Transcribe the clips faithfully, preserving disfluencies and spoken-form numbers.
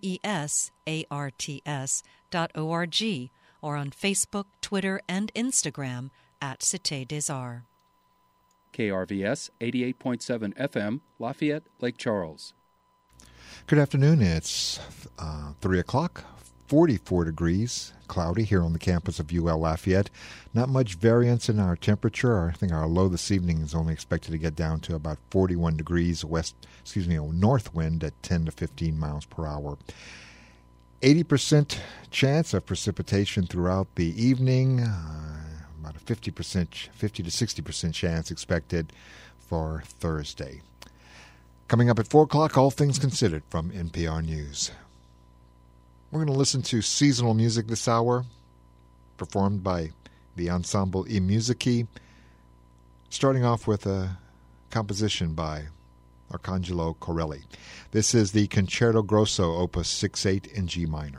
E S A R T S dot O R G, or on Facebook, Twitter, and Instagram at Cité des Arts. K R V S eighty-eight point seven F M, Lafayette, Lake Charles. Good afternoon. It's uh, three o'clock, forty-four degrees, cloudy here on the campus of U L Lafayette. Not much variance in our temperature. I think our low this evening is only expected to get down to about forty-one degrees west, excuse me, north wind at ten to fifteen miles per hour. eighty percent chance of precipitation throughout the evening. Uh, about a fifty percent, fifty to sixty percent chance expected for Thursday. Coming up at four o'clock, All Things Considered from N P R News. We're going to listen to seasonal music this hour, performed by the ensemble I Musici, starting off with a composition by Arcangelo Corelli. This is the Concerto Grosso, Opus six eight in G minor.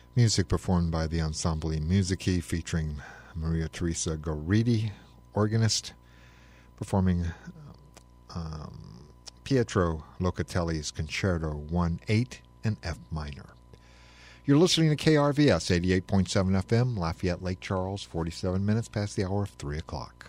Music performed by the Ensemble Musici featuring Maria Teresa Gorriti, organist, performing um, Pietro Locatelli's Concerto one eight in F minor. You're listening to K R V S eighty-eight point seven F M, Lafayette, Lake Charles, forty-seven minutes past the hour of three o'clock.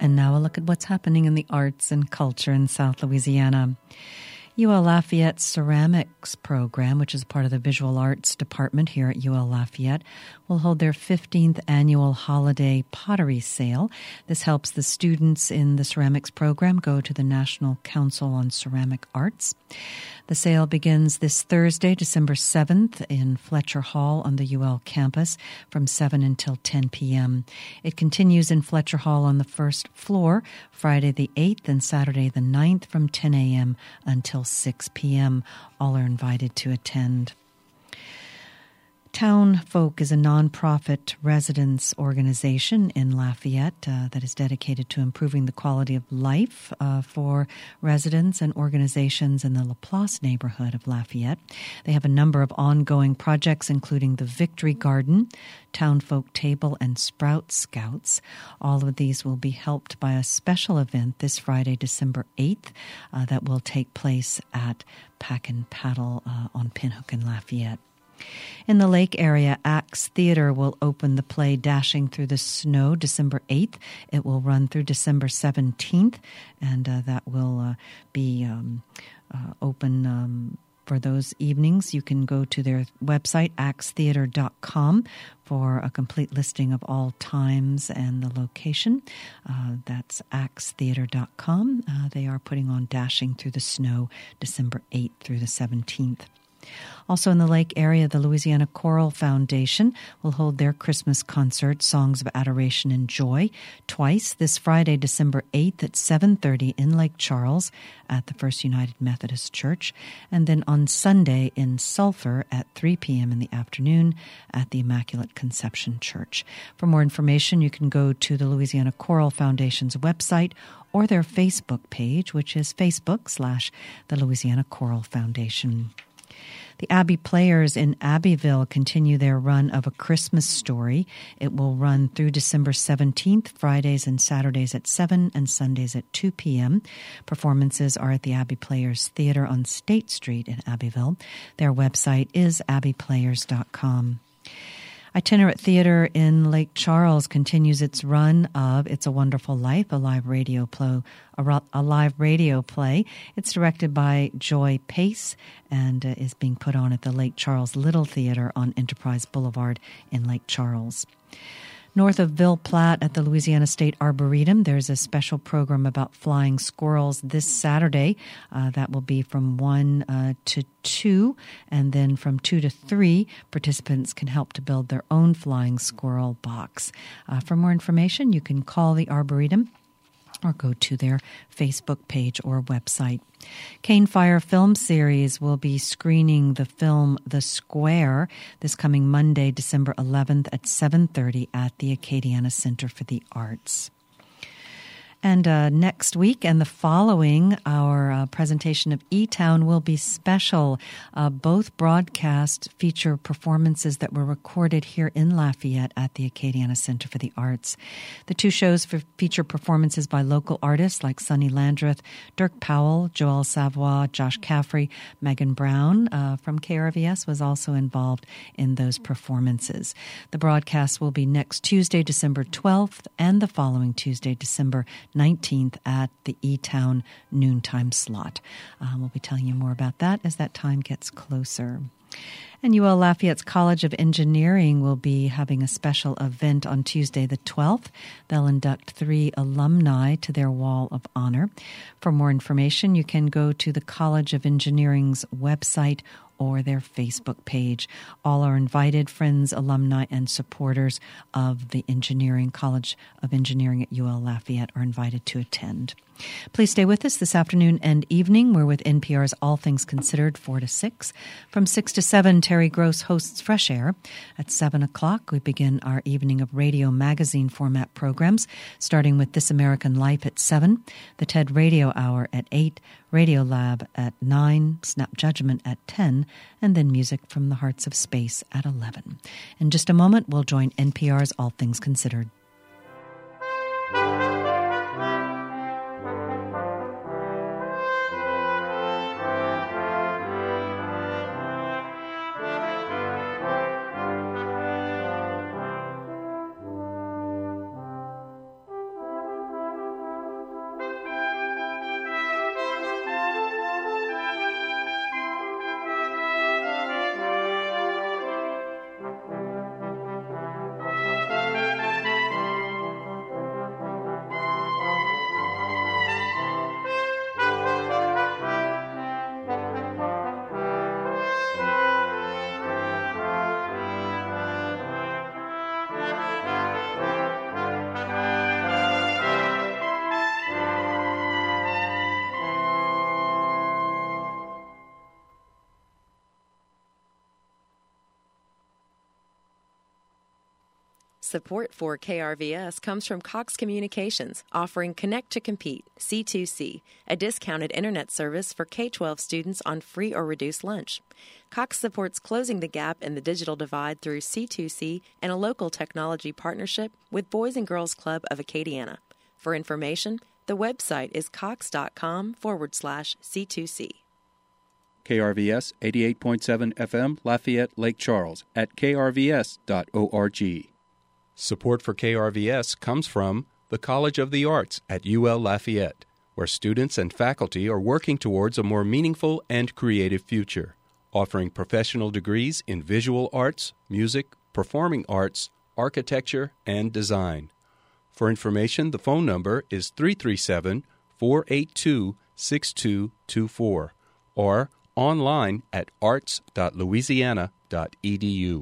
And now a look at what's happening in the arts and culture in South Louisiana. U L Lafayette's ceramics program, which is part of the visual arts department here at U L Lafayette, will hold their fifteenth annual holiday pottery sale. This helps the students in the ceramics program go to the National Council on Ceramic Arts. The sale begins this Thursday, December seventh, in Fletcher Hall on the U L campus from seven until ten p.m. It continues in Fletcher Hall on the first floor, Friday the eighth and Saturday the ninth from ten a.m. until six p.m. All are invited to attend. Town Folk is a nonprofit residence organization in Lafayette uh, that is dedicated to improving the quality of life uh, for residents and organizations in the Laplace neighborhood of Lafayette. They have a number of ongoing projects, including the Victory Garden, Town Folk Table, and Sprout Scouts. All of these will be helped by a special event this Friday, December eighth, uh, that will take place at Pack and Paddle uh, on Pinhook in Lafayette. In the Lake area, Axe Theater will open the play Dashing Through the Snow December eighth. It will run through December seventeenth, and uh, that will uh, be um, uh, open um, for those evenings. You can go to their website, axe theater dot com, for a complete listing of all times and the location. Uh, that's axe theater dot com. Uh, they are putting on Dashing Through the Snow December eighth through the seventeenth. Also in the Lake area, the Louisiana Choral Foundation will hold their Christmas concert, Songs of Adoration and Joy, twice this Friday, December eighth at seven thirty in Lake Charles at the First United Methodist Church, and then on Sunday in Sulphur at three p.m. in the afternoon at the Immaculate Conception Church. For more information, you can go to the Louisiana Choral Foundation's website or their Facebook page, which is Facebook slash the Louisiana Choral Foundation. The Abbey Players in Abbeville continue their run of A Christmas Story. It will run through December seventeenth, Fridays and Saturdays at seven and Sundays at two p.m. Performances are at the Abbey Players Theater on State Street in Abbeville. Their website is abbey players dot com. Itinerant Theater in Lake Charles continues its run of It's a Wonderful Life, a live radio play. A, a live radio play. It's directed by Joy Pace and uh, is being put on at the Lake Charles Little Theater on Enterprise Boulevard in Lake Charles. North of Ville Platte at the Louisiana State Arboretum, there's a special program about flying squirrels this Saturday. Uh, that will be from one uh, to two, and then from two to three, participants can help to build their own flying squirrel box. Uh, for more information, you can call the Arboretum or go to their Facebook page or website. Cane Fire Film Series will be screening the film The Square this coming Monday, December eleventh at seven thirty at the Acadiana Center for the Arts. And uh, next week and the following, our uh, presentation of E-Town will be special. Uh, both broadcasts feature performances that were recorded here in Lafayette at the Acadiana Center for the Arts. The two shows for feature performances by local artists like Sonny Landreth, Dirk Powell, Joel Savoy, Josh Caffrey, Megan Brown uh, from K R V S was also involved in those performances. The broadcast will be next Tuesday, December twelfth, and the following Tuesday, December nineteenth at the E-Town noontime slot. Uh, we'll be telling you more about that as that time gets closer. And U L Lafayette's College of Engineering will be having a special event on Tuesday the twelfth. They'll induct three alumni to their Wall of Honor. For more information, you can go to the College of Engineering's website or their Facebook page. All are invited. Friends, alumni, and supporters of the Engineering College of Engineering at U L Lafayette are invited to attend. Please stay with us this afternoon and evening. We're with N P R's All Things Considered, four to six. From six to seven, Terry Gross hosts Fresh Air. At seven o'clock, we begin our evening of radio magazine format programs, starting with This American Life at seven, the TED Radio Hour at eight, Radio Lab at nine, Snap Judgment at ten, and then Music from the Hearts of Space at eleven. In just a moment, we'll join N P R's All Things Considered. Support for K R V S comes from Cox Communications, offering Connect to Compete, C two C, a discounted internet service for K twelve students on free or reduced lunch. Cox supports closing the gap in the digital divide through C two C and a local technology partnership with Boys and Girls Club of Acadiana. For information, the website is cox.com forward slash C2C. K R V S eighty-eight point seven F M, Lafayette, Lake Charles, at k r v s dot org. Support for K R V S comes from the College of the Arts at U L Lafayette, where students and faculty are working towards a more meaningful and creative future, offering professional degrees in visual arts, music, performing arts, architecture, and design. For information, the phone number is three three seven, four eight two, six two two four or online at arts dot louisiana dot e d u.